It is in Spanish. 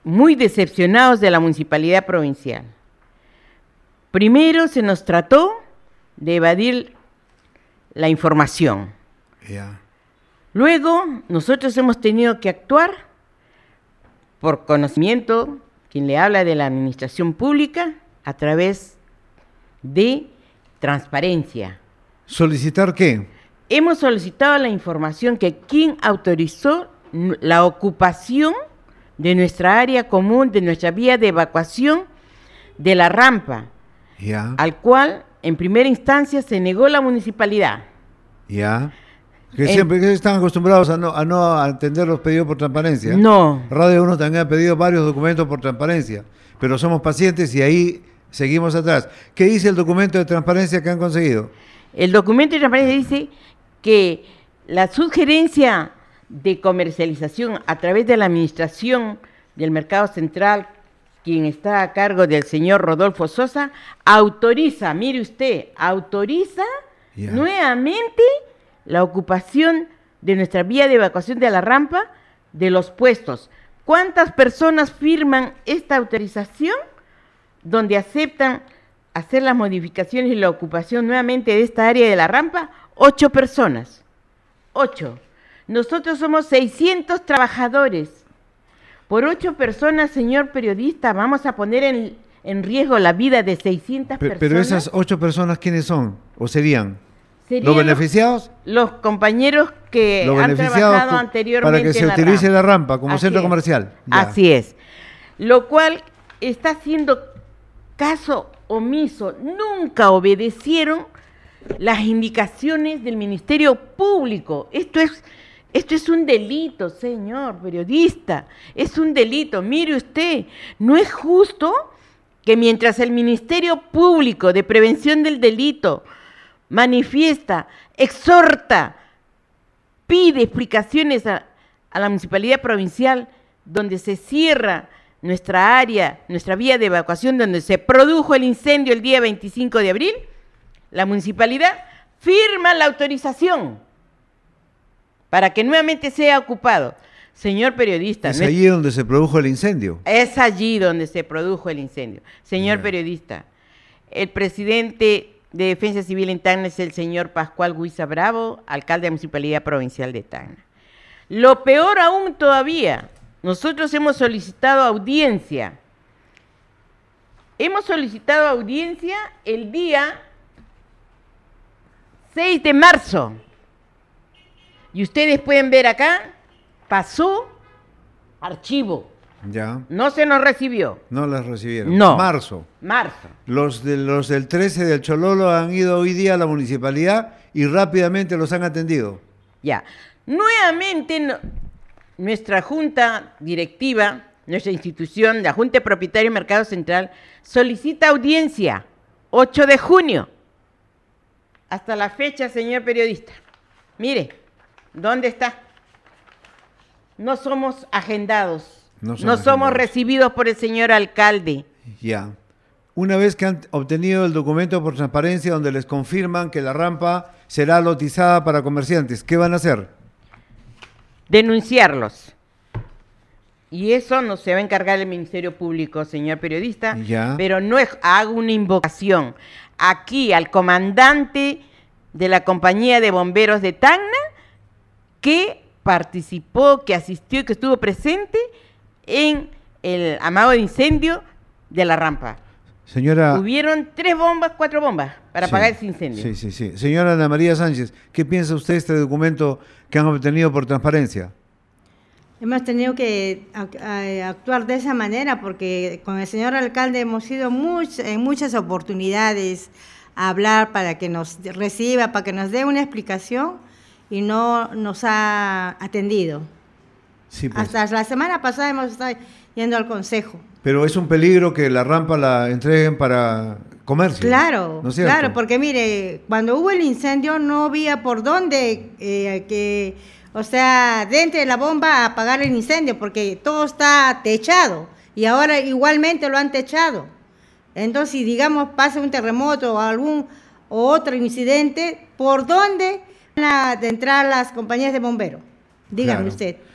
muy decepcionados de la municipalidad provincial. Primero se nos trató de evadir la información. Ya. Luego nosotros hemos tenido que actuar por conocimiento, quien le habla de la administración pública, a través de transparencia. ¿Solicitar qué? Hemos solicitado la información que quien autorizó la ocupación de nuestra área común, de nuestra vía de evacuación de la rampa, Ya. al cual en primera instancia se negó la municipalidad. Ya. Que siempre que están acostumbrados a no atender los pedidos por transparencia. No. Radio 1 también ha pedido varios documentos por transparencia, pero somos pacientes y ahí seguimos atrás. ¿Qué dice el documento de transparencia que han conseguido? El documento de transparencia dice que la sugerencia de comercialización a través de la administración del mercado central, quien está a cargo del señor Rodolfo Sosa, autoriza, mire usted, autoriza nuevamente la ocupación de nuestra vía de evacuación de la rampa de los puestos. ¿Cuántas personas firman esta autorización donde aceptan hacer las modificaciones y la ocupación nuevamente de esta área de la rampa? 8 personas. 8. Nosotros somos 600 trabajadores. Por 8 personas, señor periodista, vamos a poner en riesgo la vida de 600 personas. Pero esas 8 personas, ¿quiénes son? ¿O serían? ¿Serían ¿Los beneficiados? Los compañeros que han trabajado anteriormente para que se utilice la rampa como centro comercial. Ya. Así es. Lo cual está haciendo caso omiso. Nunca obedecieron las indicaciones del Ministerio Público. Esto es un delito, señor periodista. Es un delito. Mire usted, no es justo que mientras el Ministerio Público de Prevención del Delito manifiesta, exhorta, pide explicaciones a la municipalidad provincial, donde se cierra nuestra área, nuestra vía de evacuación, donde se produjo el incendio el día 25 de abril, la municipalidad firma la autorización para que nuevamente sea ocupado. Señor periodista. ¿Es allí donde se produjo el incendio? Es allí donde se produjo el incendio. Señor periodista, el presidente de Defensa Civil en Tacna es el señor Pascual Guiza Bravo, alcalde de la Municipalidad Provincial de Tacna. Lo peor aún todavía, nosotros hemos solicitado audiencia. Hemos solicitado audiencia el día 6 de marzo. Y ustedes pueden ver acá, pasó archivo. Ya. No se nos recibió. No las recibieron. No. Marzo. Marzo. Los del 13 del Chololo han ido hoy día a la municipalidad y rápidamente los han atendido. Ya. Nuevamente nuestra junta directiva, nuestra institución, la Junta de Propietarios Mercado Central, solicita audiencia 8 de junio. Hasta la fecha, señor periodista. Mire, ¿dónde está? No somos agendados. No somos recibidos por el señor alcalde. Ya. Una vez que han obtenido el documento por transparencia donde les confirman que la rampa será lotizada para comerciantes, ¿qué van a hacer? Denunciarlos. Y eso no se va a encargar el Ministerio Público, señor periodista. Ya. Pero no es, hago una invocación aquí al comandante de la Compañía de Bomberos de Tacna, que participó, que asistió y que estuvo presente en el amago de incendio de la rampa. Señora... Hubieron 3 bombas, 4 bombas para apagar ese incendio. Sí. Señora Ana María Sánchez, ¿qué piensa usted de este documento que han obtenido por transparencia? Hemos tenido que actuar de esa manera porque con el señor alcalde hemos ido en muchas oportunidades a hablar para que nos reciba, para que nos dé una explicación y no nos ha atendido. Sí, pues. Hasta la semana pasada hemos estado yendo al consejo. Pero es un peligro que la rampa la entreguen para comercio. Claro, ¿no es cierto? claro, porque mire, cuando hubo el incendio no había por dónde dentro de la bomba apagar el incendio, porque todo está techado y ahora igualmente lo han techado. Entonces, si digamos pasa un terremoto o otro incidente, ¿por dónde van a entrar las compañías de bomberos? Dígame usted.